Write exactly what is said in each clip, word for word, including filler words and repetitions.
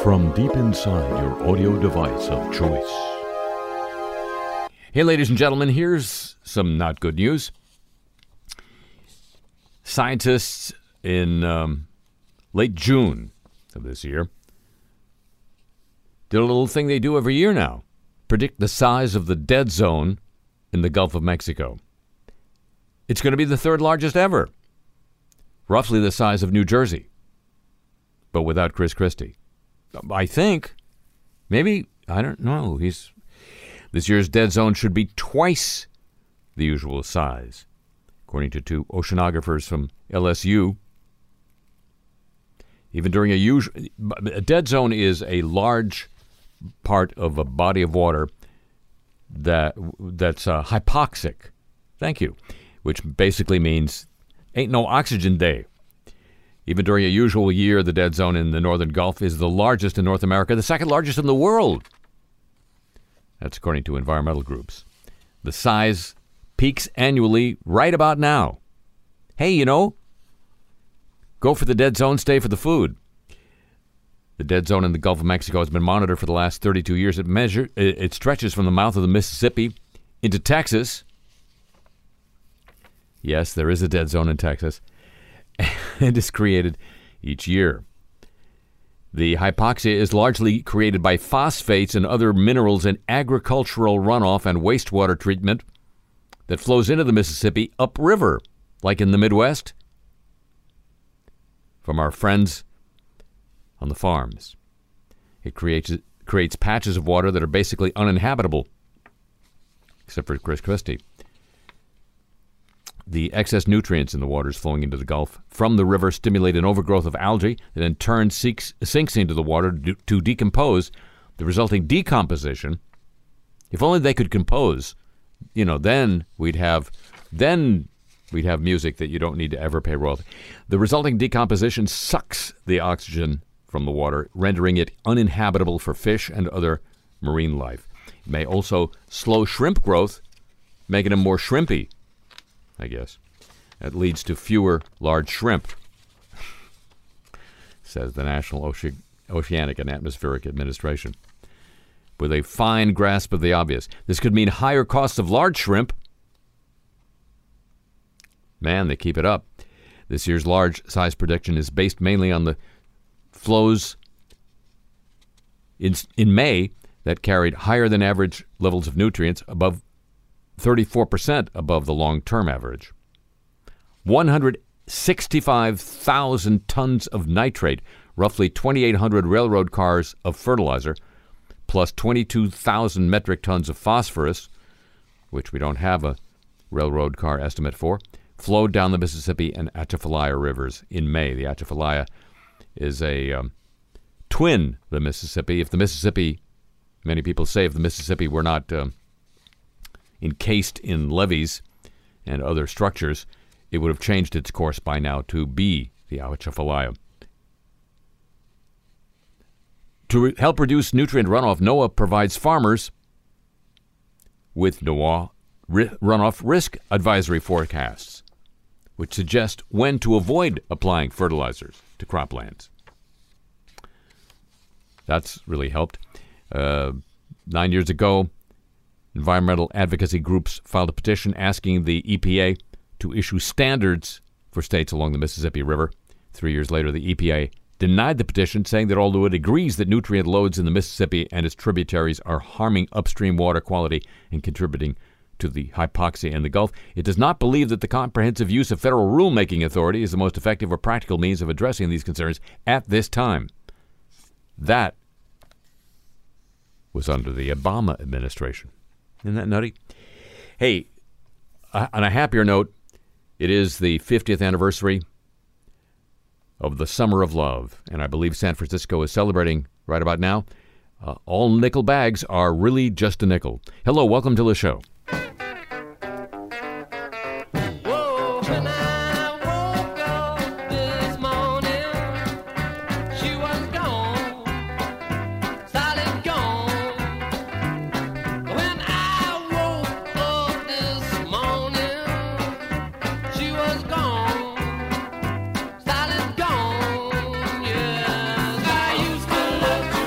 from deep inside your audio device of choice. Hey, ladies and gentlemen, here's some not good news. Scientists in um, late June of this year did a little thing they do every year now. Predict the size of the dead zone in the Gulf of Mexico. It's going to be the third largest ever. Roughly the size of New Jersey. But without Chris Christie. I think. Maybe. I don't know. He's This year's dead zone should be twice the usual size, according to two oceanographers from L S U. Even during a usual... A dead zone is a large part of a body of water that that's uh, hypoxic. Thank you. Which basically means ain't no oxygen day. Even during a usual year, the dead zone in the northern Gulf is the largest in North America, the second largest in the world. That's according to environmental groups. The size peaks annually right about now. Hey, you know, go for the dead zone, stay for the food. The dead zone in the Gulf of Mexico has been monitored for the last thirty-two years. It measure it stretches from the mouth of the Mississippi into Texas. Yes, there is a dead zone in Texas. And is created each year. The hypoxia is largely created by phosphates and other minerals in agricultural runoff and wastewater treatment that flows into the Mississippi upriver, like in the Midwest, from our friends on the farms. It creates it creates patches of water that are basically uninhabitable, except for Chris Christie. The excess nutrients in the waters flowing into the Gulf from the river stimulate an overgrowth of algae that in turn sinks, sinks into the water to, to decompose. The resulting decomposition, if only they could compose, you know, then we'd have, then we'd have music that you don't need to ever pay royalty. The resulting decomposition sucks the oxygen from the water, rendering it uninhabitable for fish and other marine life. It may also slow shrimp growth, making them more shrimpy. I guess. That leads to fewer large shrimp, says the National Oce- Oceanic and Atmospheric Administration, with a fine grasp of the obvious. This could mean higher costs of large shrimp. Man, they keep it up. This year's large size prediction is based mainly on the flows in, in May that carried higher than average levels of nutrients, above thirty-four percent above the long-term average. one hundred sixty-five thousand tons of nitrate, roughly twenty-eight hundred railroad cars of fertilizer, plus twenty-two thousand metric tons of phosphorus, which we don't have a railroad car estimate for, flowed down the Mississippi and Atchafalaya rivers in May. The Atchafalaya is a um, twin, the Mississippi. If the Mississippi, many people say if the Mississippi were not... Um, encased in levees and other structures, it would have changed its course by now to be the Atchafalaya. To re- help reduce nutrient runoff, NOAA provides farmers with NOAA ri- runoff risk advisory forecasts, which suggest when to avoid applying fertilizers to croplands. That's really helped. Uh, nine years ago, environmental advocacy groups filed a petition asking the E P A to issue standards for states along the Mississippi River. Three years later, the E P A denied the petition, saying that although it agrees that nutrient loads in the Mississippi and its tributaries are harming upstream water quality and contributing to the hypoxia in the Gulf, it does not believe that the comprehensive use of federal rulemaking authority is the most effective or practical means of addressing these concerns at this time. That was under the Obama administration. Isn't that nutty? Hey, uh, on a happier note, it is the fiftieth anniversary of the Summer of Love, and I believe San Francisco is celebrating right about now. Uh, all nickel bags are really just a nickel. Hello, welcome to the show. Gone, yes. I used to love you.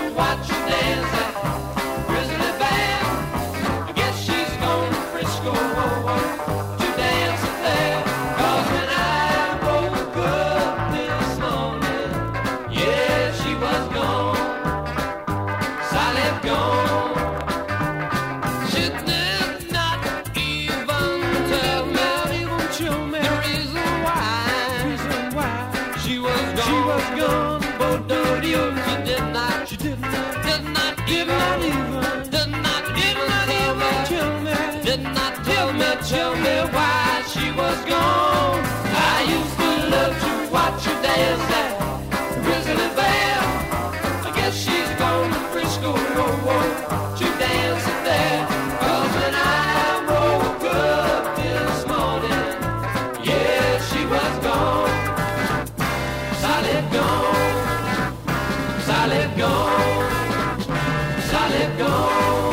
gone. Bododio, she did not, she did not, did not, did not even, did not, did not even tell me, did not tell me, tell me why she was gone. I used to love to watch her dance at Grizzly Bear. I guess she's gone to Frisco, whoa, whoa, to dance there. Cause when I woke up this morning, yeah, she was gone. Solid gone, solid gone, solid gone.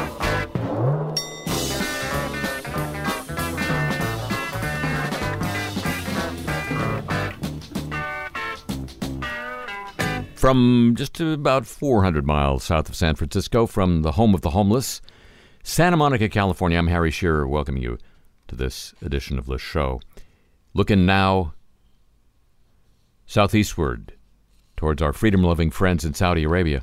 From just about four hundred miles south of San Francisco, from the home of the homeless, Santa Monica, California, I'm Harry Shearer, welcoming you to this edition of the show. Looking now southeastward towards our freedom-loving friends in Saudi Arabia.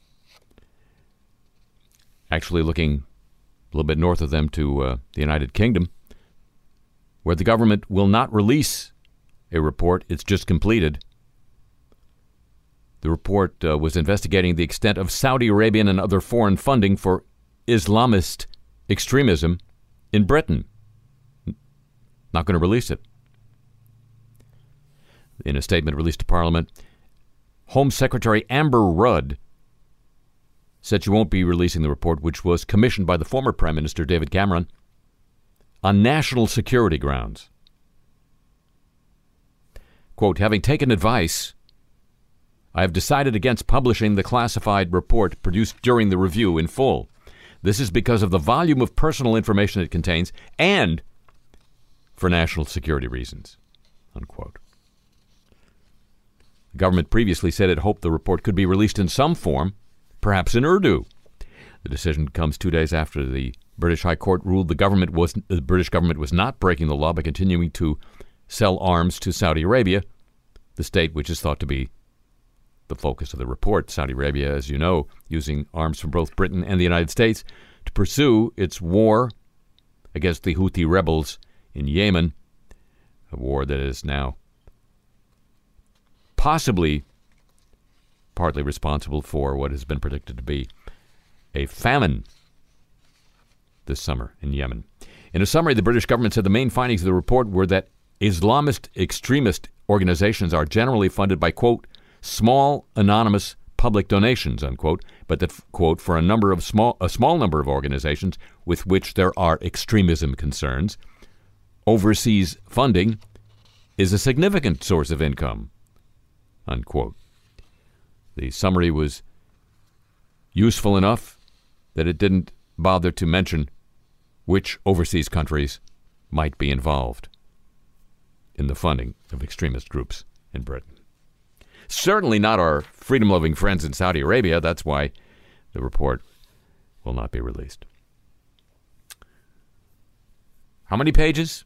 Actually looking a little bit north of them to uh, the United Kingdom, where the government will not release a report it's just completed. The report uh, was investigating the extent of Saudi Arabian and other foreign funding for Islamist extremism in Britain. Not going to release it. In a statement released to Parliament, Home Secretary Amber Rudd said she won't be releasing the report, which was commissioned by the former Prime Minister David Cameron, on national security grounds. Quote, having taken advice, I have decided against publishing the classified report produced during the review in full. This is because of the volume of personal information it contains and for national security reasons, unquote. The government previously said it hoped the report could be released in some form, perhaps in Urdu. The decision comes two days after the British High Court ruled the government was the British government was not breaking the law by continuing to sell arms to Saudi Arabia, the state which is thought to be the focus of the report. Saudi Arabia, as you know, using arms from both Britain and the United States to pursue its war against the Houthi rebels in Yemen, a war that is now possibly partly responsible for what has been predicted to be a famine this summer in Yemen. In a summary, the British government said the main findings of the report were that Islamist extremist organizations are generally funded by, quote, small, anonymous public donations, unquote, but that, quote, for a number of small, a small number of organizations with which there are extremism concerns, overseas funding is a significant source of income, unquote. The summary was useful enough that it didn't bother to mention which overseas countries might be involved in the funding of extremist groups in Britain. Certainly not our freedom-loving friends in Saudi Arabia. That's why the report will not be released. How many pages?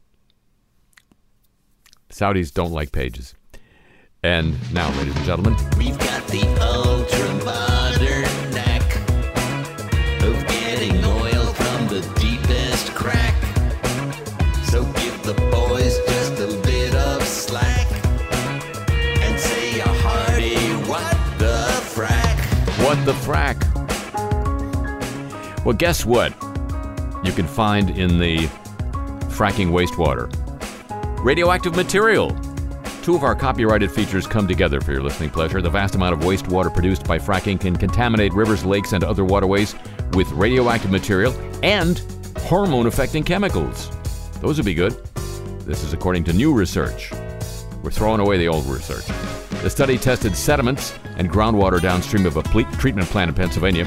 Saudis don't like pages. And now, ladies and gentlemen, we've got the ultra-modern knack of getting oil from the deepest crack. So give the boys just a bit of slack and say a hearty what the frack. What the frack? Well, guess what you can find in the fracking wastewater? Radioactive material. Two of our copyrighted features come together for your listening pleasure. The vast amount of wastewater produced by fracking can contaminate rivers, lakes, and other waterways with radioactive material and hormone-affecting chemicals. Those would be good. This is according to new research. We're throwing away the old research. The study tested sediments and groundwater downstream of a ple- treatment plant in Pennsylvania.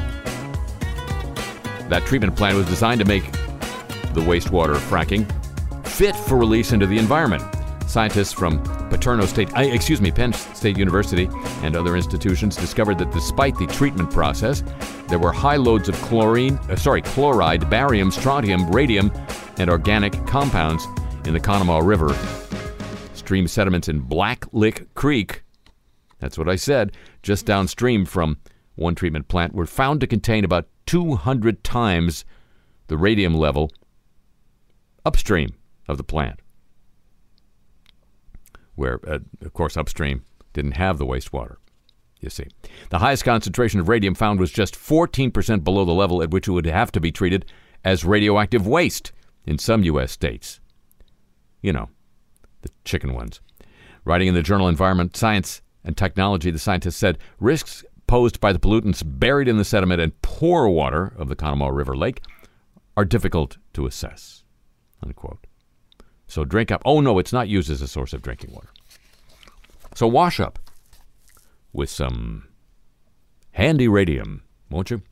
That treatment plant was designed to make the wastewater fracking fit for release into the environment. Scientists from Paterno State, uh, excuse me, Penn State University and other institutions discovered that despite the treatment process, there were high loads of chlorine, uh, sorry, chloride, barium, strontium, radium, and organic compounds in the Conemaugh River. Stream sediments in Black Lick Creek, that's what I said, just downstream from one treatment plant, were found to contain about two hundred times the radium level upstream of the plant, where, uh, of course, upstream didn't have the wastewater, you see. The highest concentration of radium found was just fourteen percent below the level at which it would have to be treated as radioactive waste in some U S states. You know, the chicken ones. Writing in the journal Environment, Science and Technology, the scientists said risks posed by the pollutants buried in the sediment and pore water of the Conemaugh River Lake are difficult to assess, unquote. So drink up. Oh, no, it's not used as a source of drinking water. So wash up with some handy radium, won't you?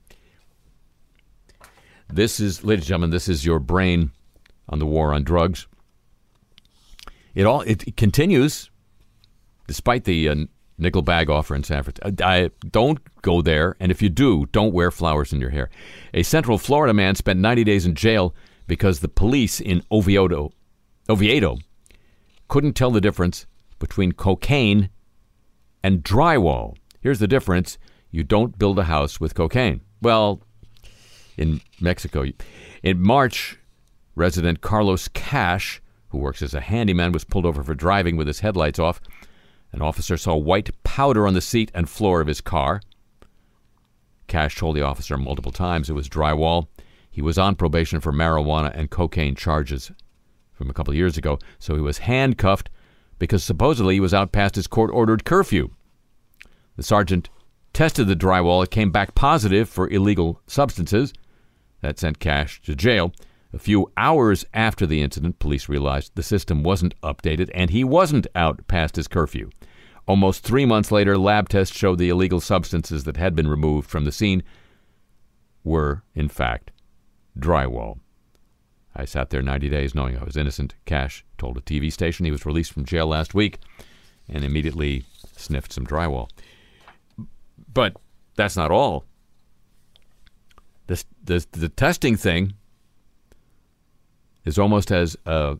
This is, ladies and gentlemen, this is your brain on the war on drugs. It all it, it continues, despite the uh, nickel bag offer in San Francisco. I, don't go there, and if you do, don't wear flowers in your hair. A Central Florida man spent ninety days in jail because the police in Oviedo, Oviedo couldn't tell the difference between cocaine and drywall. Here's the difference. You don't build a house with cocaine. Well, in Mexico, in March, resident Carlos Cash, who works as a handyman, was pulled over for driving with his headlights off. An officer saw white powder on the seat and floor of his car. Cash told the officer multiple times it was drywall. He was on probation for marijuana and cocaine charges from a couple of years ago, so he was handcuffed because supposedly he was out past his court-ordered curfew. The sergeant tested the drywall. It came back positive for illegal substances. That sent Cash to jail. A few hours after the incident, police realized the system wasn't updated and he wasn't out past his curfew. Almost three months later, lab tests showed the illegal substances that had been removed from the scene were, in fact, drywall. I sat there ninety days knowing I was innocent. Cash told a T V station he was released from jail last week and immediately sniffed some drywall. But that's not all. This, this, the testing thing is almost as uh,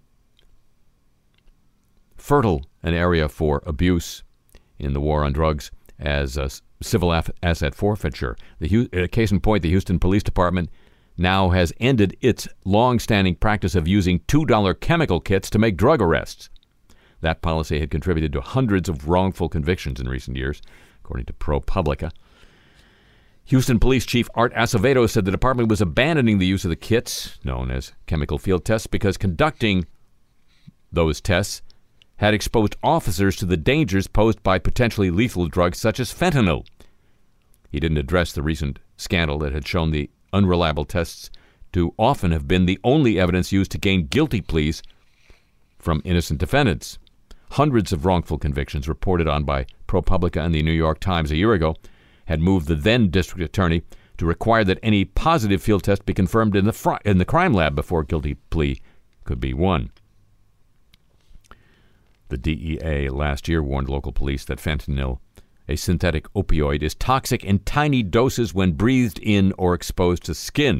fertile an area for abuse in the war on drugs as uh, civil af- asset forfeiture. The uh, case in point, the Houston Police Department now has ended its long-standing practice of using two dollar chemical kits to make drug arrests. That policy had contributed to hundreds of wrongful convictions in recent years, according to ProPublica. Houston Police Chief Art Acevedo said the department was abandoning the use of the kits, known as chemical field tests, because conducting those tests had exposed officers to the dangers posed by potentially lethal drugs such as fentanyl. He didn't address the recent scandal that had shown the unreliable tests to often have been the only evidence used to gain guilty pleas from innocent defendants. Hundreds of wrongful convictions reported on by ProPublica and the New York Times a year ago had moved the then district attorney to require that any positive field test be confirmed in the fr- in the crime lab before a guilty plea could be won. The D E A last year warned local police that fentanyl, a synthetic opioid, is toxic in tiny doses when breathed in or exposed to skin.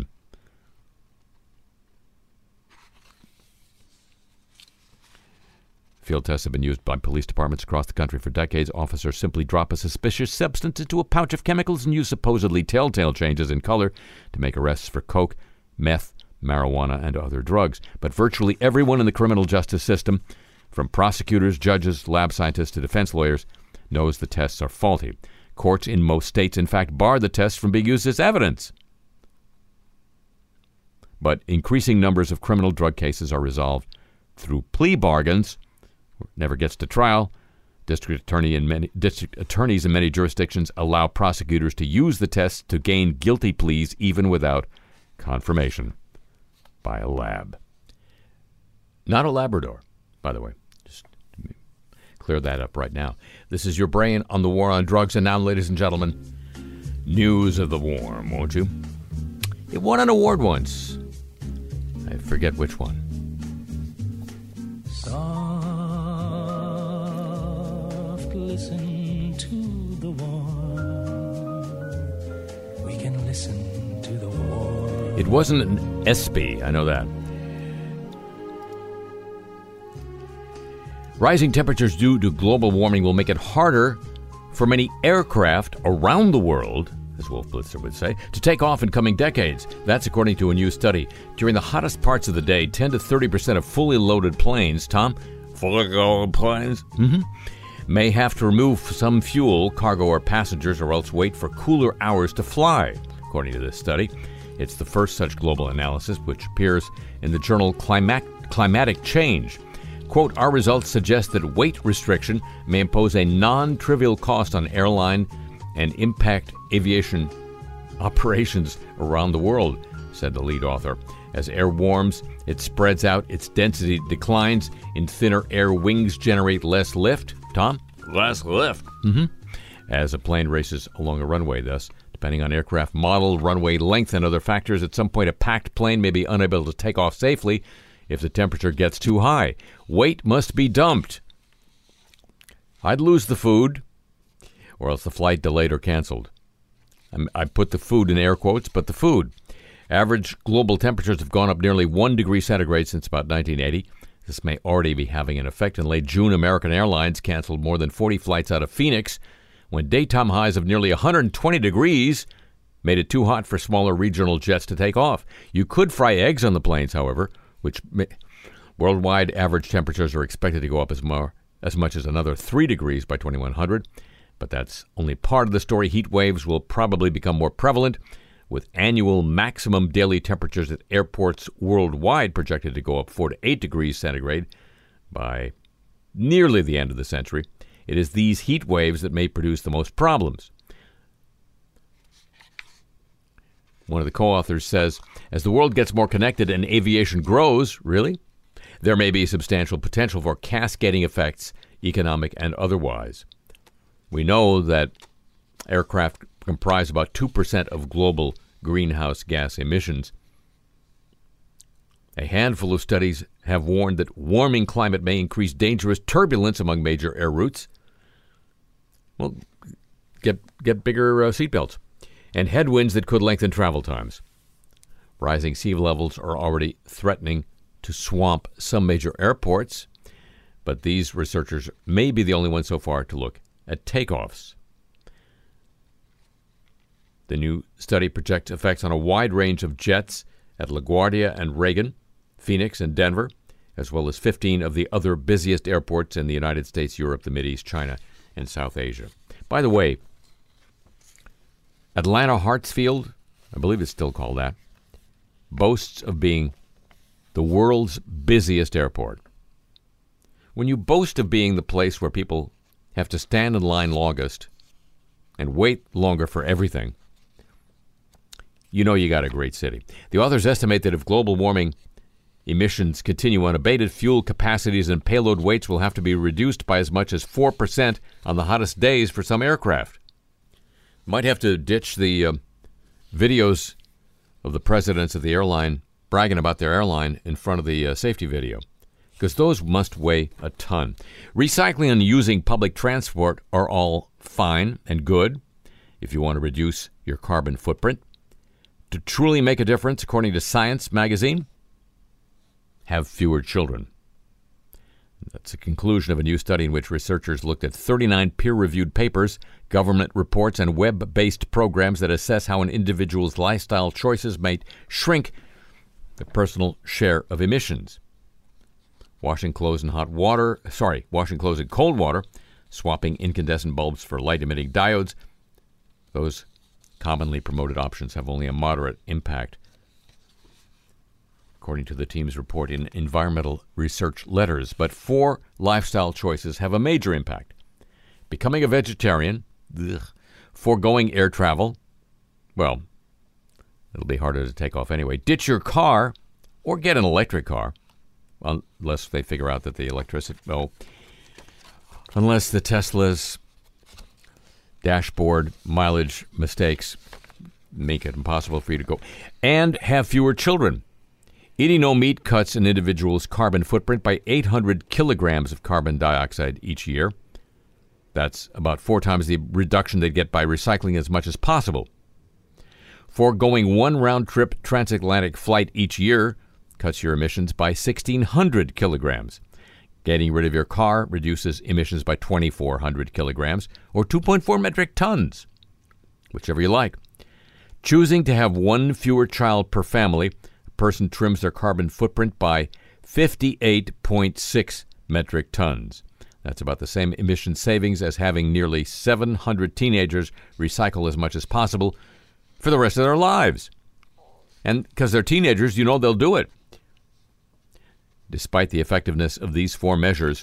Field tests have been used by police departments across the country for decades. Officers simply drop a suspicious substance into a pouch of chemicals and use supposedly telltale changes in color to make arrests for coke, meth, marijuana, and other drugs. But virtually everyone in the criminal justice system, from prosecutors, judges, lab scientists to defense lawyers, knows the tests are faulty. Courts in most states, in fact, bar the tests from being used as evidence. But increasing numbers of criminal drug cases are resolved through plea bargains. Never gets to trial. District attorney in many district attorneys in many jurisdictions allow prosecutors to use the tests to gain guilty pleas even without confirmation by a lab. Not a Labrador, by the way. Just clear that up right now. This is your brain on the war on drugs, and now, ladies and gentlemen, news of the war, won't you? It won an award once. I forget which one. Listen to the war. We can listen to the war. It wasn't an ESPY, I know that. Rising temperatures due to global warming will make it harder for many aircraft around the world, as Wolf Blitzer would say, to take off in coming decades. That's according to a new study. During the hottest parts of the day, ten to thirty percent of fully loaded planes, Tom, fully loaded planes, mm-hmm, may have to remove some fuel, cargo, or passengers, or else wait for cooler hours to fly, according to this study. It's the first such global analysis, which appears in the journal Climat- Climatic Change. Quote, our results suggest that weight restriction may impose a non-trivial cost on airline and impact aviation operations around the world, said the lead author. As air warms, it spreads out, its density declines. In thinner air, wings generate less lift. Tom? Less lift. Mm-hmm. As a plane races along a runway, thus, depending on aircraft model, runway length, and other factors, at some point a packed plane may be unable to take off safely if the temperature gets too high. Weight must be dumped. I'd lose the food, or else the flight delayed or canceled. I'm, I put the food in air quotes, but the food. Average global temperatures have gone up nearly one degree centigrade since about nineteen eighty. This may already be having an effect. In late June, American Airlines canceled more than forty flights out of Phoenix when daytime highs of nearly one hundred twenty degrees made it too hot for smaller regional jets to take off. You could fry eggs on the planes, however, which may, worldwide average temperatures are expected to go up as, more, as much as another three degrees by twenty-one hundred. But that's only part of the story. Heat waves will probably become more prevalent, with annual maximum daily temperatures at airports worldwide projected to go up four to eight degrees centigrade by nearly the end of the century. It is these heat waves that may produce the most problems. One of the co-authors says, as the world gets more connected and aviation grows, really, there may be substantial potential for cascading effects, economic and otherwise. We know that aircraft comprise about two percent of global greenhouse gas emissions. A handful of studies have warned that warming climate may increase dangerous turbulence among major air routes. Well, get get bigger uh, seatbelts. And headwinds that could lengthen travel times. Rising sea levels are already threatening to swamp some major airports, but these researchers may be the only ones so far to look at takeoffs. The new study projects effects on a wide range of jets at LaGuardia and Reagan, Phoenix and Denver, as well as fifteen of the other busiest airports in the United States, Europe, the Mideast, China, and South Asia. By the way, Atlanta Hartsfield, I believe it's still called that, boasts of being the world's busiest airport. When you boast of being the place where people have to stand in line longest and wait longer for everything, you know you got a great city. The authors estimate that if global warming emissions continue unabated, fuel capacities and payload weights will have to be reduced by as much as four percent on the hottest days for some aircraft. Might have to ditch the uh, videos of the presidents of the airline bragging about their airline in front of the uh, safety video, because those must weigh a ton. Recycling and using public transport are all fine and good if you want to reduce your carbon footprint. To truly make a difference, according to Science magazine, have fewer children. That's the conclusion of a new study in which researchers looked at thirty-nine peer-reviewed papers, government reports, and web-based programs that assess how an individual's lifestyle choices may shrink the personal share of emissions. Washing clothes in hot water, sorry, washing clothes in cold water, swapping incandescent bulbs for light-emitting diodes, those commonly promoted options have only a moderate impact, according to the team's report in Environmental Research Letters. But four lifestyle choices have a major impact. Becoming a vegetarian, ugh, foregoing air travel, well, it'll be harder to take off anyway. Ditch your car or get an electric car, unless they figure out that the electricity, no, unless the Tesla's dashboard mileage mistakes make it impossible for you to go. And have fewer children. Eating no meat cuts an individual's carbon footprint by eight hundred kilograms of carbon dioxide each year. That's about four times the reduction they'd get by recycling as much as possible. Foregoing one round-trip transatlantic flight each year cuts your emissions by sixteen hundred kilograms. Getting rid of your car reduces emissions by twenty-four hundred kilograms, or two point four metric tons, whichever you like. Choosing to have one fewer child per family, a person trims their carbon footprint by fifty-eight point six metric tons. That's about the same emission savings as having nearly seven hundred teenagers recycle as much as possible for the rest of their lives. And because they're teenagers, you know they'll do it. Despite the effectiveness of these four measures,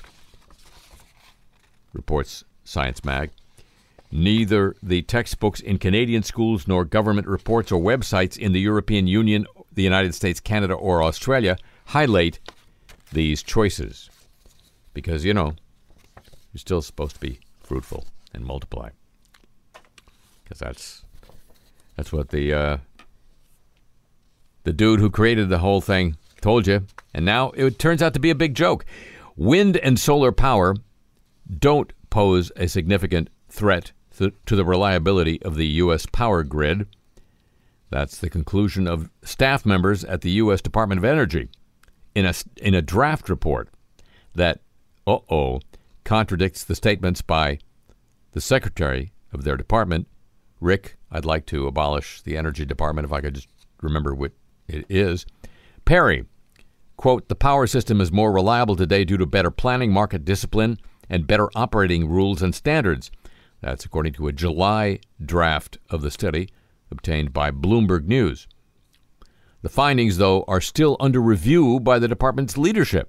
reports Science Mag, neither the textbooks in Canadian schools nor government reports or websites in the European Union, the United States, Canada, or Australia highlight these choices. Because, you know, you're still supposed to be fruitful and multiply. Because that's that's what the uh, the dude who created the whole thing told you. And now it turns out to be a big joke. Wind and solar power don't pose a significant threat th- to the reliability of the U S power grid. That's the conclusion of staff members at the U S Department of Energy in a, in a draft report that, uh-oh, contradicts the statements by the secretary of their department, Rick, I'd like to abolish the Energy Department if I could just remember what it is, Perry. Quote, the power system is more reliable today due to better planning, market discipline, and better operating rules and standards. That's according to a July draft of the study obtained by Bloomberg News. The findings, though, are still under review by the department's leadership.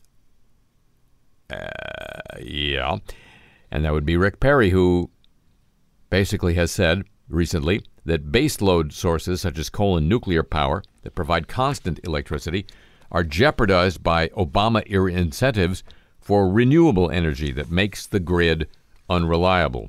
Uh, yeah. And that would be Rick Perry, who basically has said recently that baseload sources such as coal and nuclear power that provide constant electricity are jeopardized by Obama-era incentives for renewable energy that makes the grid unreliable.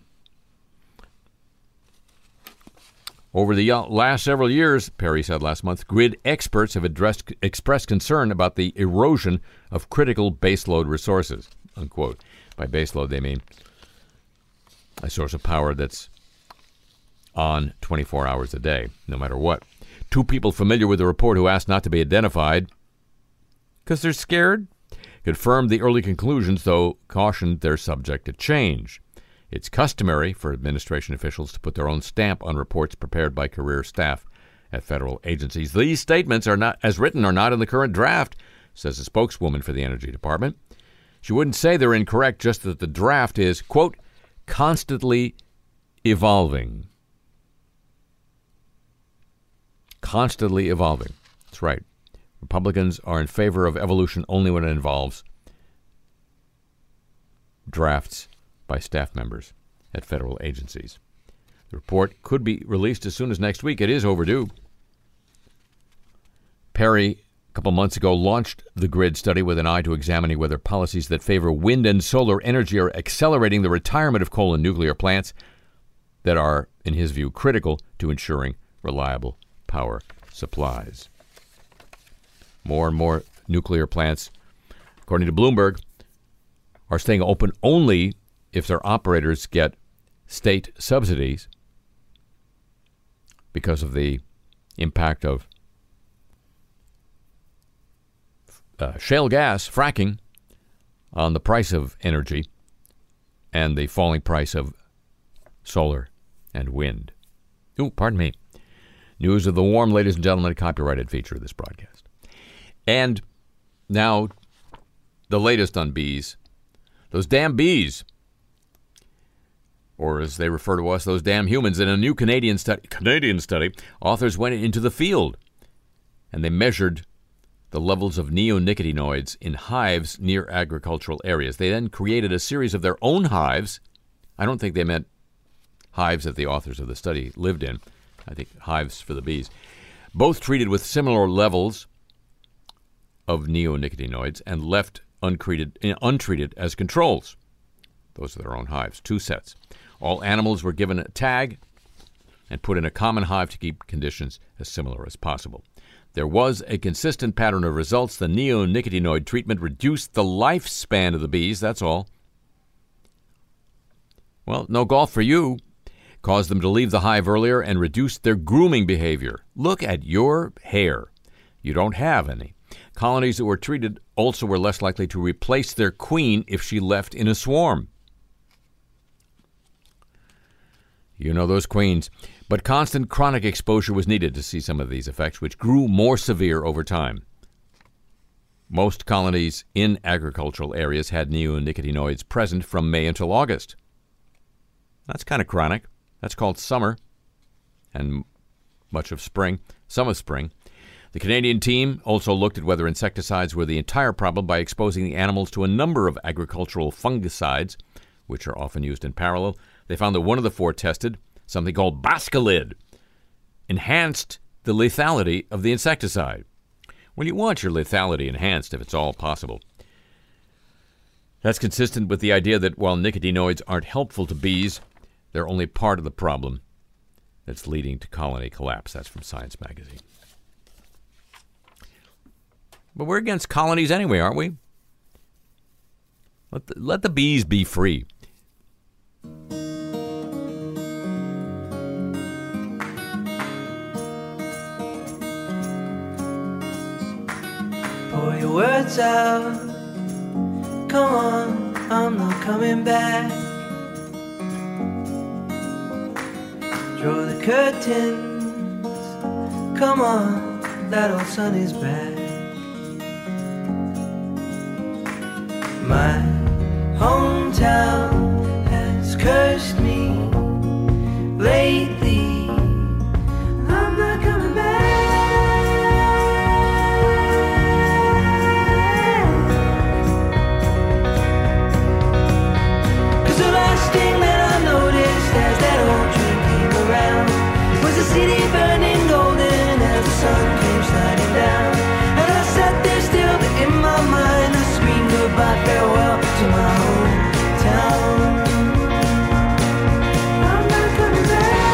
Over the last several years, Perry said last month, grid experts have addressed, expressed concern about the erosion of critical baseload resources, unquote. By baseload, they mean a source of power that's on twenty-four hours a day, no matter what. Two people familiar with the report who asked not to be identified because they're scared confirmed the early conclusions, though cautioned they're subject to change. It's customary for administration officials to put their own stamp on reports prepared by career staff at federal agencies. These statements are not, as written, are not in the current draft, says a spokeswoman for the Energy Department. She wouldn't say they're incorrect, just that the draft is, quote, constantly evolving. Constantly evolving. That's right. Republicans are in favor of evolution only when it involves drafts by staff members at federal agencies. The report could be released as soon as next week. It is overdue. Perry, a couple months ago, launched the grid study with an eye to examining whether policies that favor wind and solar energy are accelerating the retirement of coal and nuclear plants that are, in his view, critical to ensuring reliable power supplies. More and more nuclear plants, according to Bloomberg, are staying open only if their operators get state subsidies because of the impact of uh, shale gas, fracking, on the price of energy and the falling price of solar and wind. Ooh, pardon me. News of the warm, ladies and gentlemen, a copyrighted feature of this broadcast. And now, the latest on bees. Those damn bees. Or as they refer to us, those damn humans. In a new Canadian study, Canadian study, authors went into the field and they measured the levels of neonicotinoids in hives near agricultural areas. They then created a series of their own hives. I don't think they meant hives that the authors of the study lived in. I think hives for the bees. Both treated with similar levels of neonicotinoids and left untreated, untreated as controls. Those are their own hives, two sets. All animals were given a tag and put in a common hive to keep conditions as similar as possible. There was a consistent pattern of results. The neonicotinoid treatment reduced the lifespan of the bees, that's all. Well, no golf for you. Caused them to leave the hive earlier and reduced their grooming behavior. Look at your hair. You don't have any. Colonies that were treated also were less likely to replace their queen if she left in a swarm. You know those queens. But constant chronic exposure was needed to see some of these effects, which grew more severe over time. Most colonies in agricultural areas had neonicotinoids present from May until August. That's kind of chronic. That's called summer and much of spring, some of spring. The Canadian team also looked at whether insecticides were the entire problem by exposing the animals to a number of agricultural fungicides, which are often used in parallel. They found that one of the four tested, something called Bascalid, enhanced the lethality of the insecticide. Well, you want your lethality enhanced if it's all possible. That's consistent with the idea that while nicotinoids aren't helpful to bees, they're only part of the problem that's leading to colony collapse. That's from Science Magazine. But we're against colonies anyway, aren't we? Let the, let the bees be free. Pour your words out. Come on, I'm not coming back. Draw the curtains. Come on, that old sun is back. My hometown has cursed me lately. I'm not coming back. 'Cause the last thing that I noticed as that old dream came around was the city burning golden as the sun came sliding down. And I sat there still, but in my mind I screamed goodbye, farewell to my hometown. I'm not coming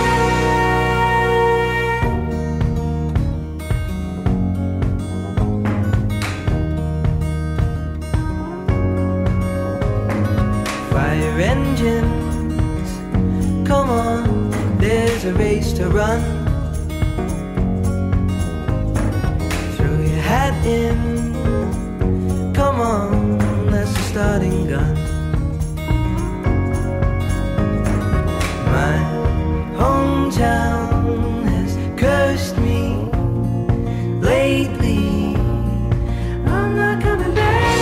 back. Fire engines, come on, there's a race to run. Throw your hat in, come on, that's the starting gun. My hometown has cursed me lately. I'm not coming back.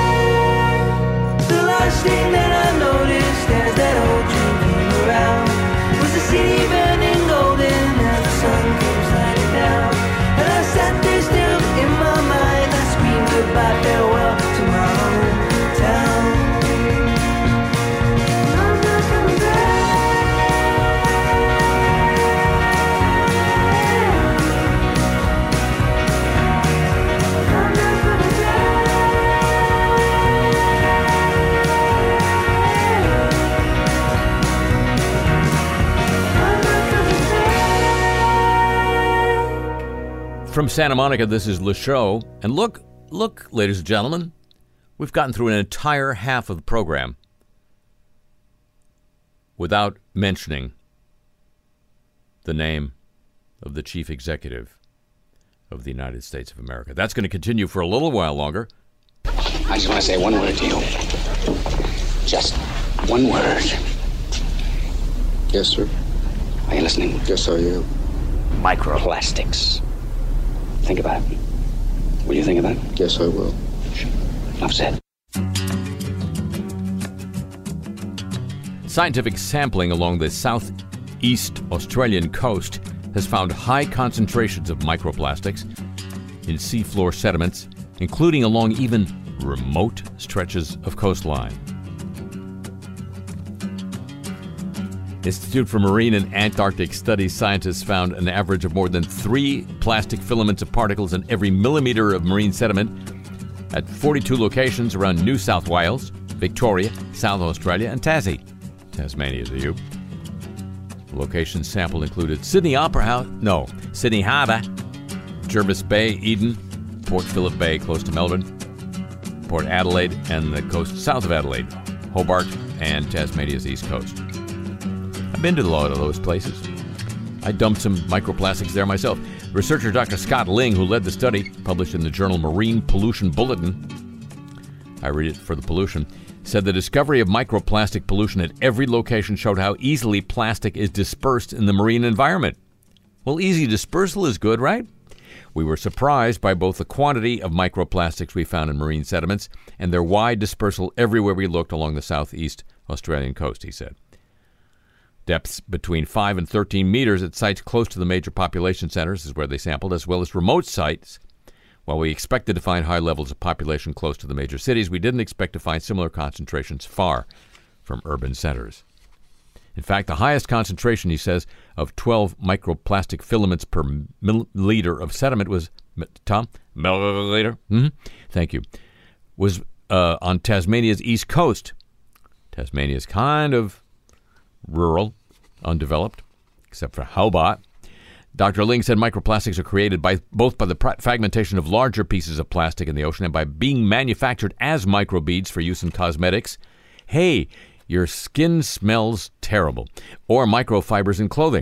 The last thing that I noticed as that old dream came around was the city burning golden as the sun came sliding down. And I sat there still in my mind, I screamed goodbye, farewell to my hometown. I'm not coming back. I'm not coming back. I'm not coming back. From Santa Monica, this is Le Show. And look, look, ladies and gentlemen, we've gotten through an entire half of the program without mentioning the name of the chief executive of the United States of America. That's going to continue for a little while longer. I just want to say one word to you. Just one word. Yes, sir. Are you listening? Yes, I am. Microplastics. Think about it. Will you think about it? Yes, I will. Enough said. Scientific sampling along the southeast Australian coast has found high concentrations of microplastics in seafloor sediments, including along even remote stretches of coastline. Institute for Marine and Antarctic Studies scientists found an average of more than three plastic filaments of particles in every millimeter of marine sediment at forty-two locations around New South Wales, Victoria, South Australia, and Tassie. Tasmania to you. The location sample included Sydney Opera House, no, Sydney Harbour, Jervis Bay, Eden, Port Phillip Bay close to Melbourne, Port Adelaide, and the coast south of Adelaide, Hobart, and Tasmania's east coast. I've been to a lot of those places. I dumped some microplastics there myself. Researcher Doctor Scott Ling, who led the study, published in the journal Marine Pollution Bulletin, I read it for the pollution, said the discovery of microplastic pollution at every location showed how easily plastic is dispersed in the marine environment. Well, easy dispersal is good, right? We were surprised by both the quantity of microplastics we found in marine sediments and their wide dispersal everywhere we looked along the southeast Australian coast, he said. Depths between five and thirteen meters at sites close to the major population centers is where they sampled, as well as remote sites. While we expected to find high levels of population close to the major cities, we didn't expect to find similar concentrations far from urban centers. In fact, the highest concentration, he says, of twelve microplastic filaments per milliliter of sediment was, Tom? Milliliter? Mm-hmm. Thank you. Was uh, on Tasmania's east coast. Tasmania is kind of rural, undeveloped, except for Hobart. Doctor Ling said microplastics are created by both by the pr- fragmentation of larger pieces of plastic in the ocean and by being manufactured as microbeads for use in cosmetics. Hey, your skin smells terrible. Or microfibers in clothing.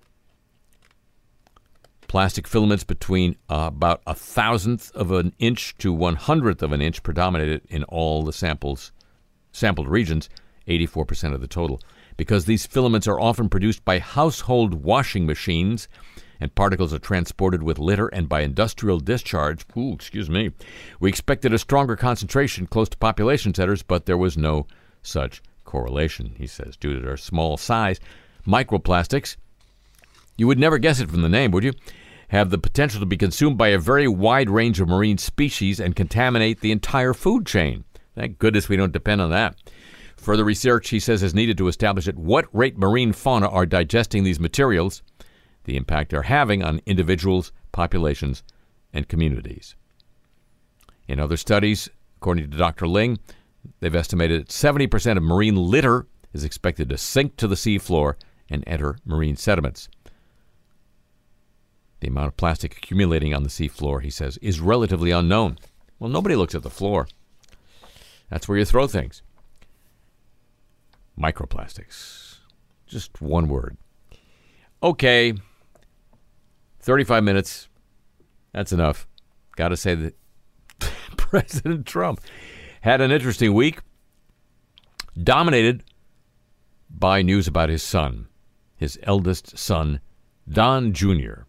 Plastic filaments between uh, about a thousandth of an inch to one hundredth of an inch predominated in all the samples, sampled regions, eighty-four percent of the total. Because these filaments are often produced by household washing machines and particles are transported with litter and by industrial discharge, ooh, excuse me, we expected a stronger concentration close to population centers, but there was no such correlation, he says, due to their small size. Microplastics, you would never guess it from the name, would you? Have the potential to be consumed by a very wide range of marine species and contaminate the entire food chain. Thank goodness we don't depend on that. Further research, he says, is needed to establish at what rate marine fauna are digesting these materials, the impact they're having on individuals, populations, and communities. In other studies, according to Doctor Ling, they've estimated that seventy percent of marine litter is expected to sink to the seafloor and enter marine sediments. The amount of plastic accumulating on the seafloor, he says, is relatively unknown. Well, nobody looks at the floor. That's where you throw things. Microplastics. Just one word. Okay. thirty-five minutes. That's enough. Got to say that President Trump had an interesting week, dominated by news about his son, his eldest son, Don Junior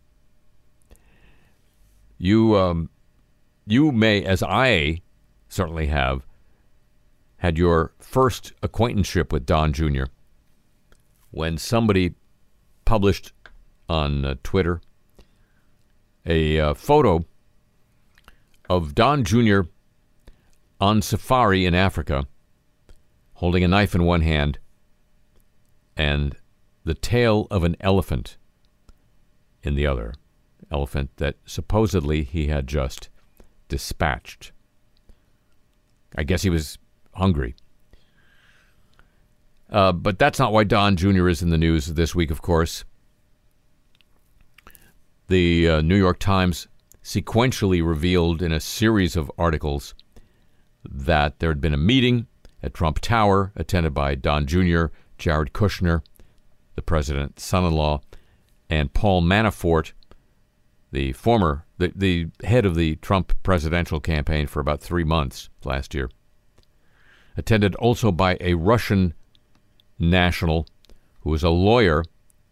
You, um, you may, as I certainly have, had your first acquaintanceship with Don Junior when somebody published on uh, Twitter a uh, photo of Don Junior on safari in Africa, holding a knife in one hand and the tail of an elephant in the other. Elephant that supposedly he had just dispatched. I guess he was hungry. Uh, but that's not why Don Junior is in the news this week, of course. The uh, New York Times sequentially revealed in a series of articles that there had been a meeting at Trump Tower attended by Don Junior, Jared Kushner, the president's son-in-law, and Paul Manafort, the former, the, the head of the Trump presidential campaign for about three months last year. Attended also by a Russian national who was a lawyer,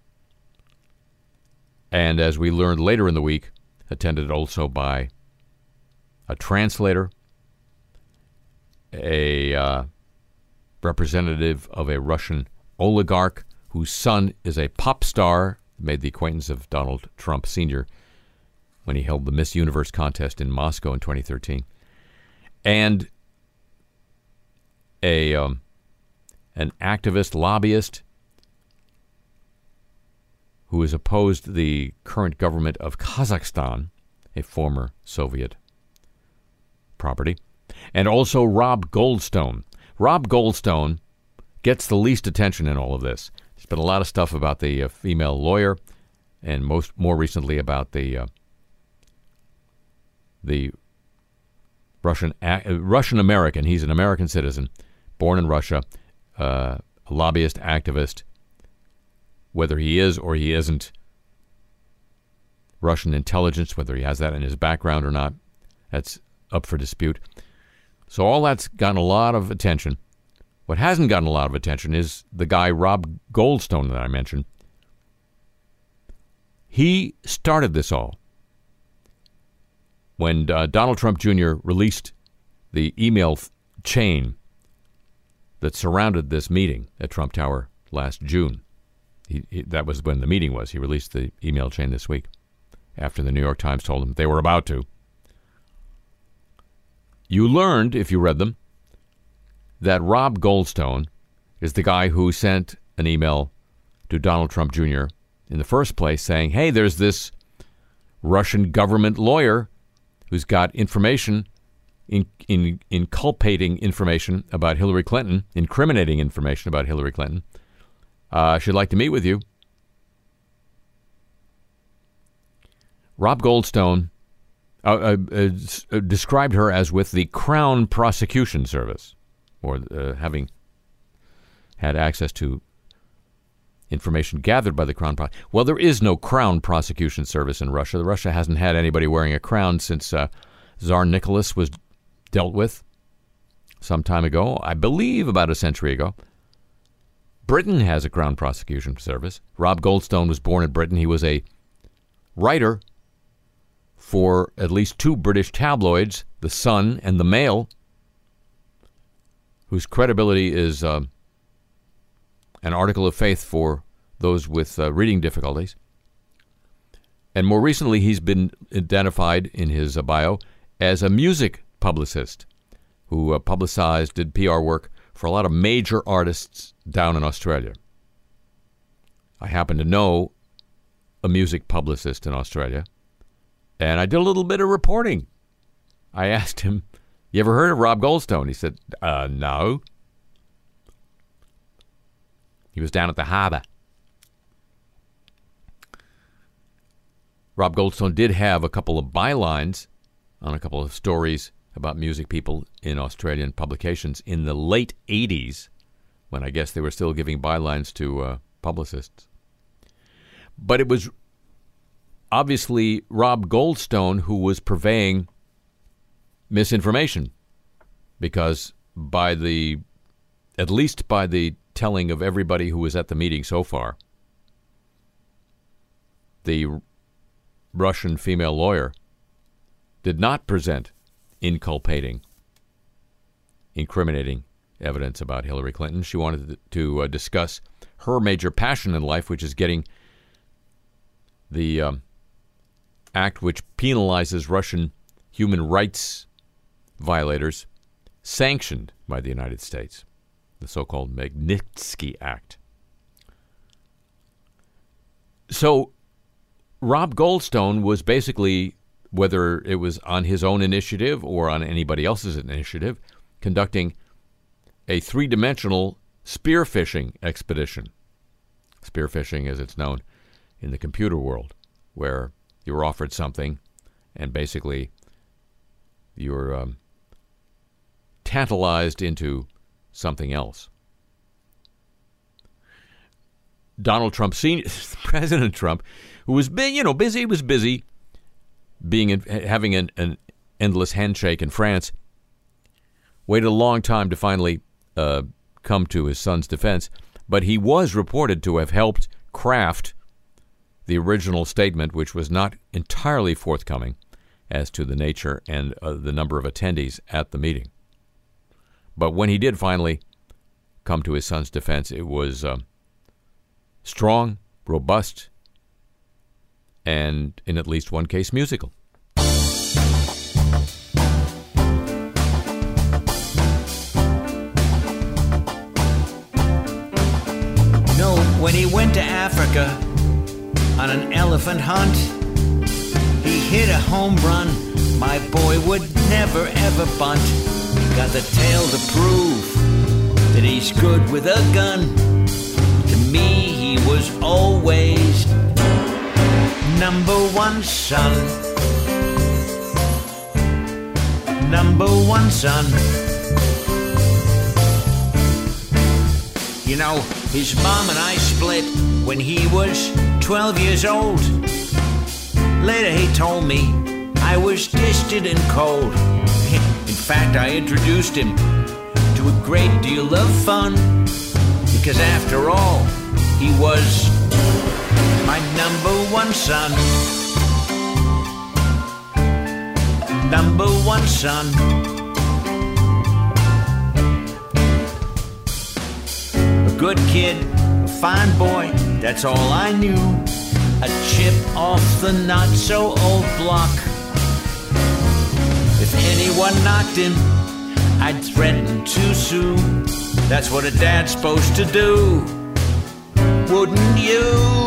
and as we learned later in the week, attended also by a translator, a uh, representative of a Russian oligarch whose son is a pop star, made the acquaintance of Donald Trump Senior when he held the Miss Universe contest in Moscow in twenty thirteen, and a um, an activist lobbyist who has opposed the current government of Kazakhstan, a former Soviet property, and also Rob Goldstone. Rob Goldstone gets the least attention in all of this. There's been a lot of stuff about the uh, female lawyer, and most more recently about the uh, the Russian uh, Russian American. He's an American citizen, born in Russia, uh, a lobbyist, activist. Whether he is or he isn't Russian intelligence, whether he has that in his background or not, that's up for dispute. So all that's gotten a lot of attention. What hasn't gotten a lot of attention is the guy Rob Goldstone that I mentioned. He started this all. when uh, Donald Trump Junior released the email f- chain that surrounded this meeting at Trump Tower last June. He, he, that was when the meeting was. He released the email chain this week after the New York Times told him they were about to. You learned, if you read them, that Rob Goldstone is the guy who sent an email to Donald Trump Junior in the first place saying, hey, there's this Russian government lawyer who's got information, in, in, inculpating information about Hillary Clinton, incriminating information about Hillary Clinton. Uh, she'd like to meet with you. Rob Goldstone uh, uh, uh, described her as with the Crown Prosecution Service, or uh, having had access to information gathered by the Crown Pro- Well, there is no Crown Prosecution Service in Russia. Russia hasn't had anybody wearing a crown since uh, Tsar Nicholas was dealt with some time ago, I believe about a century ago. Britain has a Crown Prosecution Service. Rob Goldstone was born in Britain. He was a writer for at least two British tabloids, The Sun and The Mail, whose credibility is uh, an article of faith for those with uh, reading difficulties. And more recently, he's been identified in his uh, bio as a music publicist who uh, publicized, did P R work for a lot of major artists down in Australia. I happen to know a music publicist in Australia, and I did a little bit of reporting. I asked him, you ever heard of Rob Goldstone? He said, uh, no. He was down at the harbour. Rob Goldstone did have a couple of bylines on a couple of stories about music people in Australian publications in the late eighties, when I guess they were still giving bylines to uh, publicists. But it was obviously Rob Goldstone who was purveying misinformation, because by the, at least by the telling of everybody who was at the meeting so far, the Russian female lawyer did not present inculpating, incriminating evidence about Hillary Clinton. She wanted to uh, discuss her major passion in life, which is getting the um, act which penalizes Russian human rights violators sanctioned by the United States, the so-called Magnitsky Act. So Rob Goldstone was basically, whether it was on his own initiative or on anybody else's initiative, conducting a three-dimensional spearfishing expedition. Spearfishing, as it's known in the computer world, where you're offered something and basically you're um, tantalized into something else. Donald Trump, Senior, President Trump, who was big, you know, busy, was busy being in, having an, an endless handshake in France, waited a long time to finally uh, come to his son's defense, but he was reported to have helped craft the original statement, which was not entirely forthcoming as to the nature and uh, the number of attendees at the meeting. But when he did finally come to his son's defense, it was uh, strong, robust, and in at least one case, musical. No, when he went to Africa on an elephant hunt, he hit a home run my boy would never ever bunt. Got the tail to prove that he's good with a gun. To me, he was always number one son. Number one son. You know, his mom and I split when he was twelve years old. Later he told me I was distant and cold. In fact, I introduced him to a great deal of fun, because after all, he was my number one son. number one son. A good kid, a fine boy, that's all I knew. A chip off the not-so-old block. If anyone knocked him, I'd threaten to sue. That's what a dad's supposed to do. Wouldn't you?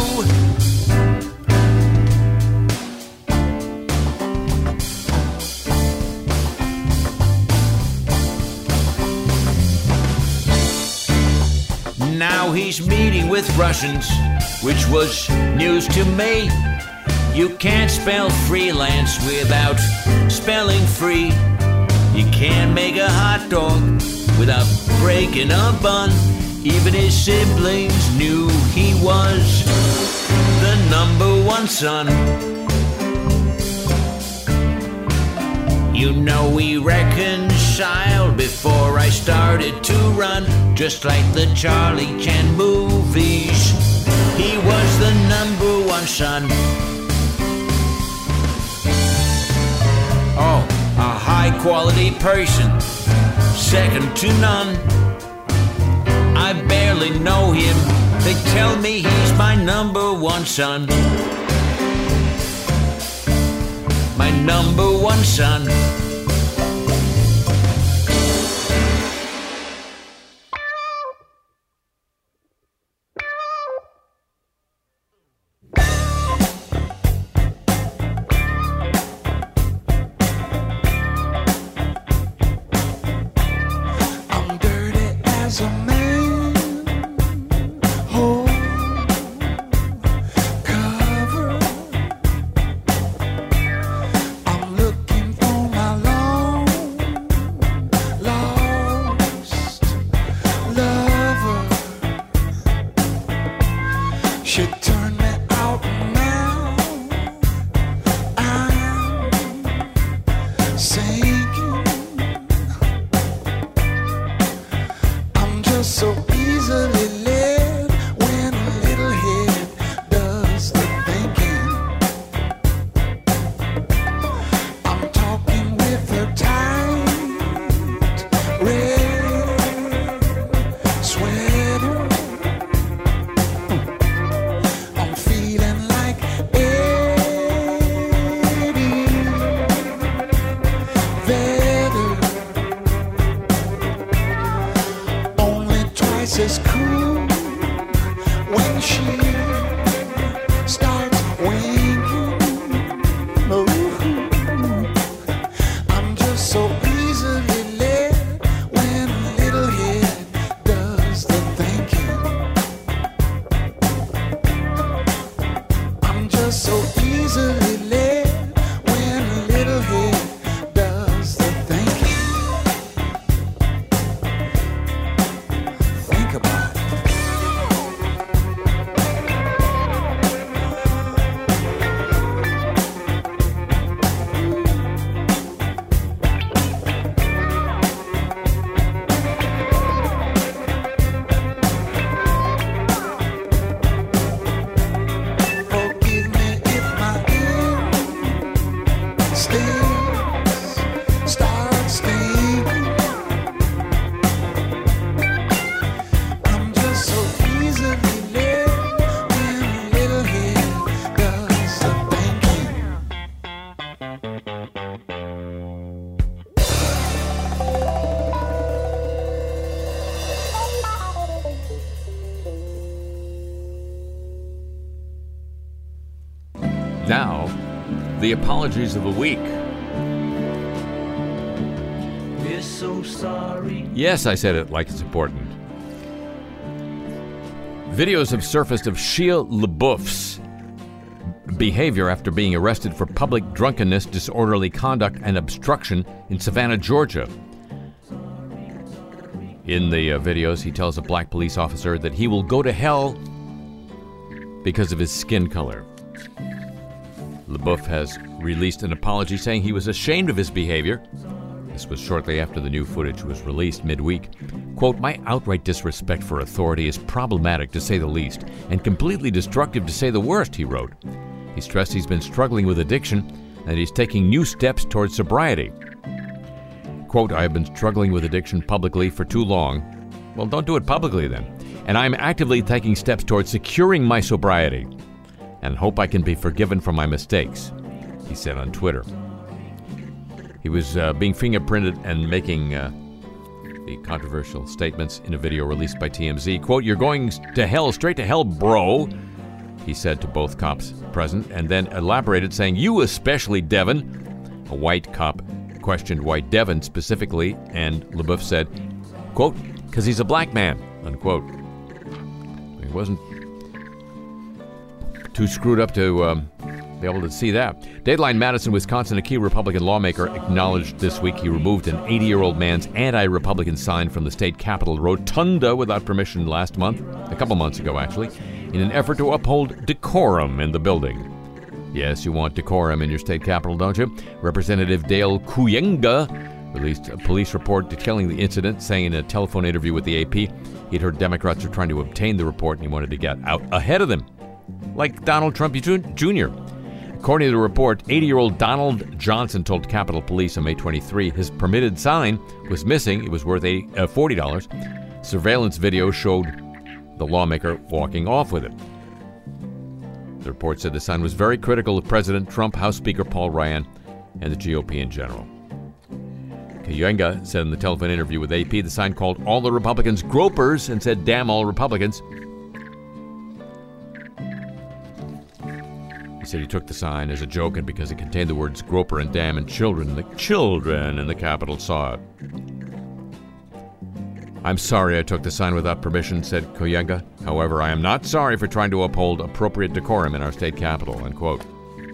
Now he's meeting with Russians, which was news to me. You can't spell freelance without spelling free. You can't make a hot dog without breaking a bun. Even his siblings knew he was the number one son. You know we reconciled before I started to run, just like the Charlie Chan movies. He was the number one son. Oh, a high-quality person, second to none. I barely know him. They tell me he's my number one son. My number one son. I'm dirty as a man. Oh, cover. I'm looking for my long lost lover. She turned me out now. I'm sinking. I'm just so easily led when a little head does the thinking. I'm talking with her tight red sweater. I'm feeling like Eddie Vedder. Only twice as cool when she starts winking. Ooh. I'm just so easily led when a little head does the thinking. I'm just so easily led when a little head does the thinking. Think about it. Forgive me if my instincts start stinking. I'm just so easily led when a little head does the thinking. Now, the apologies of the week. We're so sorry. Yes, I said it like it's important. Videos have surfaced of Shia LaBeouf's behavior after being arrested for public drunkenness, disorderly conduct, and obstruction in Savannah, Georgia. In the uh, videos, he tells a black police officer that he will go to hell because of his skin color. LaBeouf has released an apology saying he was ashamed of his behavior. This was shortly after the new footage was released midweek. Quote, "My outright disrespect for authority is problematic to say the least, and completely destructive to say the worst," he wrote. He stressed he's been struggling with addiction, and he's taking new steps towards sobriety. Quote, I have been struggling with addiction publicly for too long. Well, don't do it publicly then. And I'm actively taking steps towards securing my sobriety and hope I can be forgiven for my mistakes, he said on Twitter. He was uh, being fingerprinted and making uh, the controversial statements in a video released by T M Z. Quote, you're going to hell, straight to hell, bro, he said to both cops present, and then elaborated, saying, you especially, Devin. A white cop questioned White Devin specifically, and LaBeouf said, quote, because he's a black man, unquote. He wasn't too screwed up to um, be able to see that. Dateline Madison, Wisconsin, a key Republican lawmaker, acknowledged this week he removed an eighty-year-old man's anti-Republican sign from the state capitol rotunda without permission last month, a couple months ago actually, in an effort to uphold decorum in the building. Yes, you want decorum in your state capitol, don't you? Representative Dale Kuyenga released a police report detailing the incident, saying in a telephone interview with the A P he'd heard Democrats were trying to obtain the report and he wanted to get out ahead of them, like Donald Trump Junior According to the report, eighty-year-old Donald Johnson told Capitol Police on May twenty-third his permitted sign was missing. It was worth forty dollars. Surveillance video showed the lawmaker walking off with it. The report said the sign was very critical of President Trump, House Speaker Paul Ryan, and the G O P in general. Kuyenga said in the telephone interview with A P the sign called all the Republicans gropers and said, damn all Republicans. He said he took the sign as a joke and because it contained the words groper and damn and children. The children in the Capitol saw it. I'm sorry I took the sign without permission, said Kuyenga. However, I am not sorry for trying to uphold appropriate decorum in our state capitol, unquote.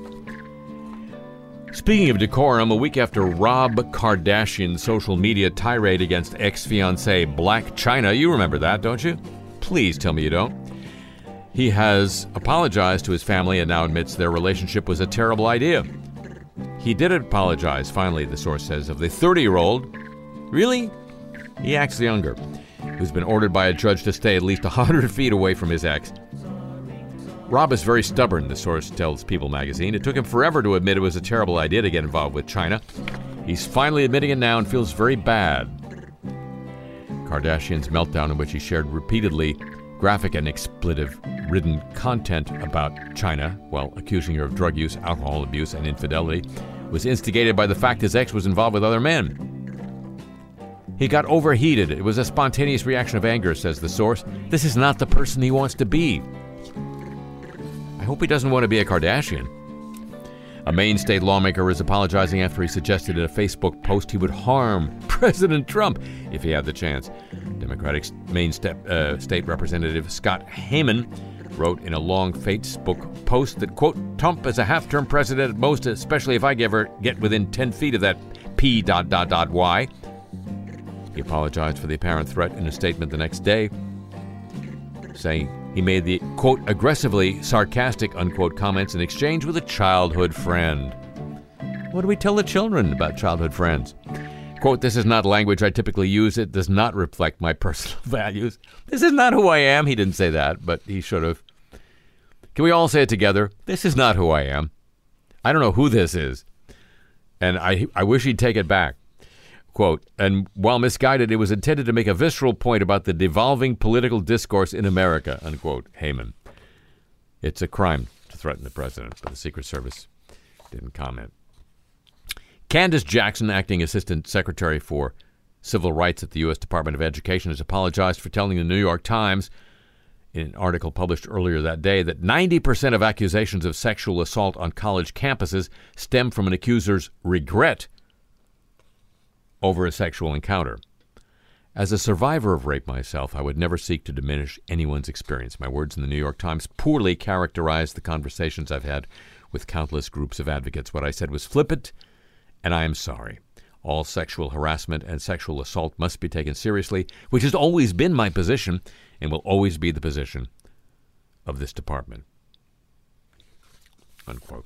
Speaking of decorum, a week after Rob Kardashian's social media tirade against ex-fiancée Blac Chyna, you remember that, don't you? Please tell me you don't. He has apologized to his family and now admits their relationship was a terrible idea. He did apologize, finally, the source says, of the thirty-year-old. Really? He acts younger, who's been ordered by a judge to stay at least one hundred feet away from his ex. Rob is very stubborn, the source tells People magazine. It took him forever to admit it was a terrible idea to get involved with Chyna. He's finally admitting it now and feels very bad. Kardashian's meltdown, in which he shared repeatedly graphic and expletive-ridden content about Chyna while accusing her of drug use, alcohol abuse, and infidelity, was instigated by the fact his ex was involved with other men. He got overheated. It was a spontaneous reaction of anger, says the source. This is not the person he wants to be. I hope he doesn't want to be a Kardashian. A Maine state lawmaker is apologizing after he suggested in a Facebook post he would harm President Trump if he had the chance. Democratic Maine step, uh, State Representative Scott Heyman wrote in a long Facebook post that, quote, Trump is a half-term president at most, especially if I ever get within ten feet of that P dot dot dot Y. He apologized for the apparent threat in a statement the next day, saying he made the, quote, aggressively sarcastic, unquote, comments in exchange with a childhood friend. What do we tell the children about childhood friends? Quote, this is not language I typically use. It does not reflect my personal values. This is not who I am. He didn't say that, but he should have. Can we all say it together? This is not who I am. I don't know who this is. And I, I wish he'd take it back. Quote, and while misguided, it was intended to make a visceral point about the devolving political discourse in America, unquote, Heyman. It's a crime to threaten the president, but the Secret Service didn't comment. Candace Jackson, acting Assistant Secretary for Civil Rights at the U S Department of Education, has apologized for telling the New York Times in an article published earlier that day that ninety percent of accusations of sexual assault on college campuses stem from an accuser's regret over a sexual encounter. As a survivor of rape myself, I would never seek to diminish anyone's experience. My words in the New York Times poorly characterized the conversations I've had with countless groups of advocates. What I said was flippant, and I am sorry. All sexual harassment and sexual assault must be taken seriously, which has always been my position and will always be the position of this department. Unquote.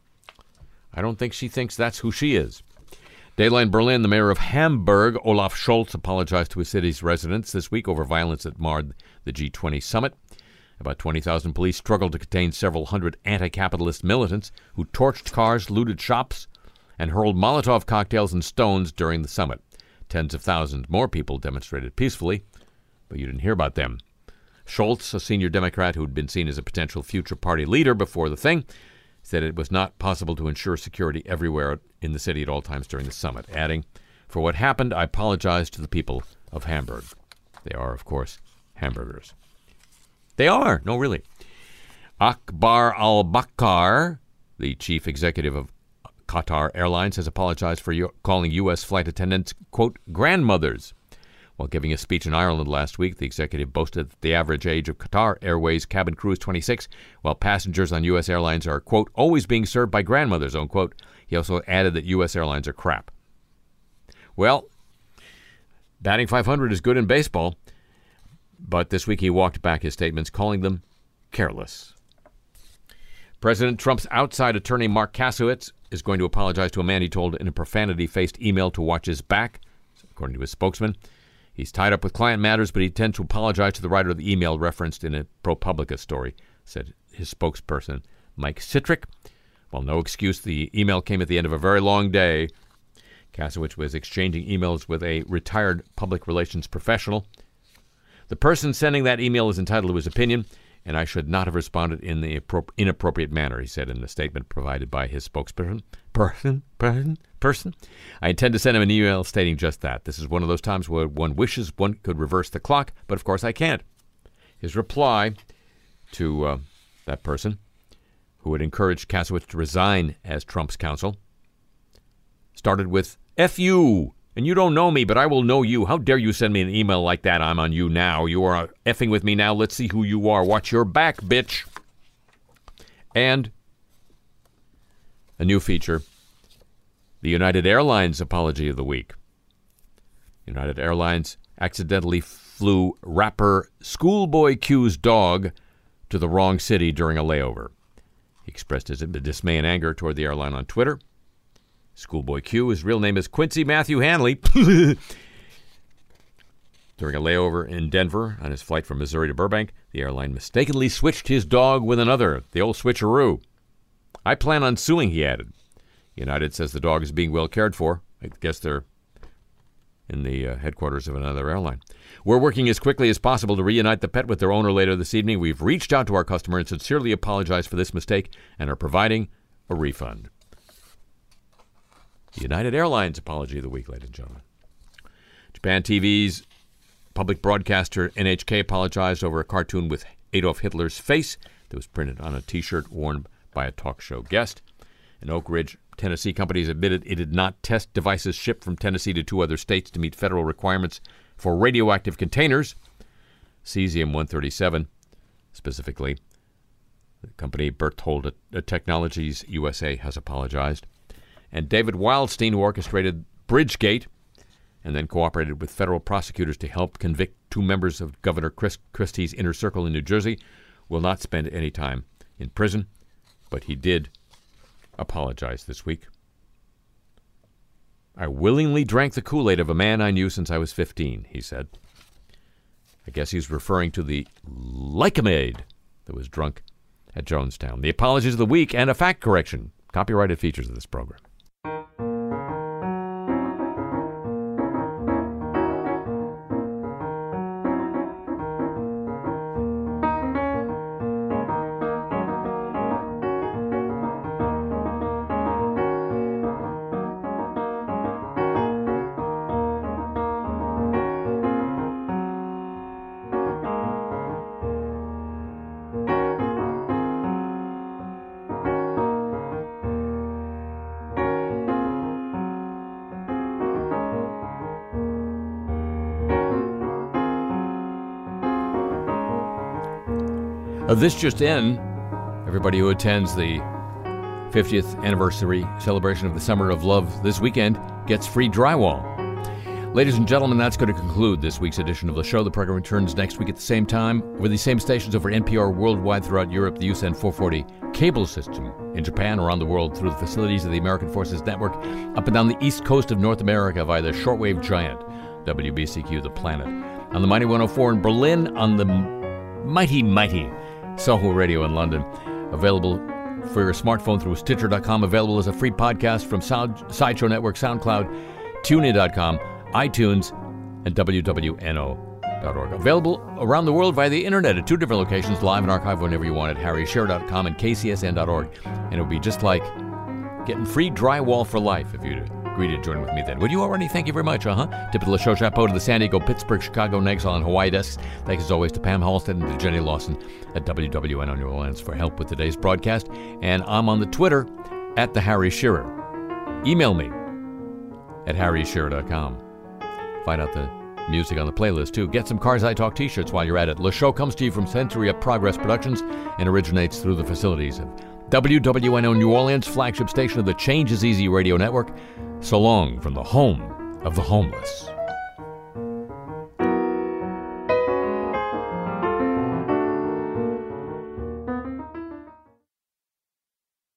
I don't think she thinks that's who she is. Dayline Berlin, the mayor of Hamburg, Olaf Scholz, apologized to his city's residents this week over violence that marred the G twenty summit. About twenty thousand police struggled to contain several hundred anti-capitalist militants who torched cars, looted shops, and hurled Molotov cocktails and stones during the summit. Tens of thousands more people demonstrated peacefully, but you didn't hear about them. Schultz, a senior Democrat who had been seen as a potential future party leader before the thing, said it was not possible to ensure security everywhere in the city at all times during the summit, adding, "For what happened, I apologize to the people of Hamburg." They are, of course, hamburgers. They are. No, really. Akbar al-Bakkar, the chief executive of Qatar Airlines, has apologized for U- calling U S flight attendants, quote, grandmothers. While giving a speech in Ireland last week, the executive boasted that the average age of Qatar Airways cabin crew is twenty-six, while passengers on U S airlines are, quote, always being served by grandmothers, unquote. He also added that U S airlines are crap. Well, batting five hundred is good in baseball, but this week he walked back his statements, calling them careless. President Trump's outside attorney, Mark Kasowitz, is going to apologize to a man he told in a profanity-faced email to watch his back, according to his spokesman. He's tied up with client matters, but he intends to apologize to the writer of the email referenced in a ProPublica story, said his spokesperson, Mike Citrick. While no excuse, the email came at the end of a very long day. Kasowitz was exchanging emails with a retired public relations professional. The person sending that email is entitled to his opinion, and I should not have responded in the inappropriate manner, he said in the statement provided by his spokesperson. Person, person, person. I intend to send him an email stating just that. This is one of those times where one wishes one could reverse the clock, but of course I can't. His reply to uh, that person, who had encouraged Kasowitz to resign as Trump's counsel, started with, F you, and you don't know me, but I will know you. How dare you send me an email like that? I'm on you now. You are effing with me now. Let's see who you are. Watch your back, bitch. And a new feature, the United Airlines apology of the week. United Airlines accidentally flew rapper Schoolboy Q's dog to the wrong city during a layover. He expressed his dismay and anger toward the airline on Twitter. Schoolboy Q, his real name is Quincy Matthew Hanley. During a layover in Denver on his flight from Missouri to Burbank, the airline mistakenly switched his dog with another, the old switcheroo. I plan on suing, he added. United says the dog is being well cared for. I guess they're in the uh, headquarters of another airline. We're working as quickly as possible to reunite the pet with their owner later this evening. We've reached out to our customer and sincerely apologized for this mistake and are providing a refund. The United Airlines apology of the week, ladies and gentlemen. Japan T V's public broadcaster N H K apologized over a cartoon with Adolf Hitler's face that was printed on a T-shirt worn by a talk show guest. An Oak Ridge, Tennessee company has admitted it did not test devices shipped from Tennessee to two other states to meet federal requirements for radioactive containers, cesium one thirty-seven specifically. The company Berthold Technologies U S A has apologized. And David Wildstein, who orchestrated Bridgegate and then cooperated with federal prosecutors to help convict two members of Governor Chris Christie's inner circle in New Jersey, will not spend any time in prison, but he did apologize this week. I willingly drank the Kool-Aid of a man I knew since I was fifteen, he said. I guess he's referring to the Lycomade that was drunk at Jonestown. The apologies of the week and a fact correction. Copyrighted features of this program. Uh, this just in, everybody who attends the fiftieth anniversary celebration of the Summer of Love this weekend gets free drywall. Ladies and gentlemen, that's going to conclude this week's edition of the show. The program returns next week at the same time over these same stations over N P R worldwide throughout Europe, the U S N four forty cable system in Japan, around the world through the facilities of the American Forces Network, up and down the east coast of North America via the shortwave giant, W B C Q The Planet, on the Mighty one oh four in Berlin, on the mighty, mighty Soho Radio in London. Available for your smartphone through Stitcher dot com. Available as a free podcast from Sound, Sideshow Network, SoundCloud, TuneIn dot com, iTunes, and W W N O dot org. Available around the world via the internet at two different locations, live and archive whenever you want at Harry Shearer dot com and K C S N dot org. And it would be just like getting free drywall for life if you'd agree to join with me then. Would you already? Thank you very much, uh-huh. Tip of the show chapeau to the San Diego, Pittsburgh, Chicago, Nagshaw, and Hawaii desks. Thanks as always to Pam Halstead and to Jenny Lawson at W W N O New Orleans for help with today's broadcast. And I'm on the Twitter at the Harry Shearer. Email me at Harry Shearer dot com. Find out the music on the playlist, too. Get some Cars I Talk t-shirts while you're at it. Le Show comes to you from Century of Progress Productions and originates through the facilities of W W N O New Orleans, flagship station of the Change is Easy radio network. So long from the home of the homeless.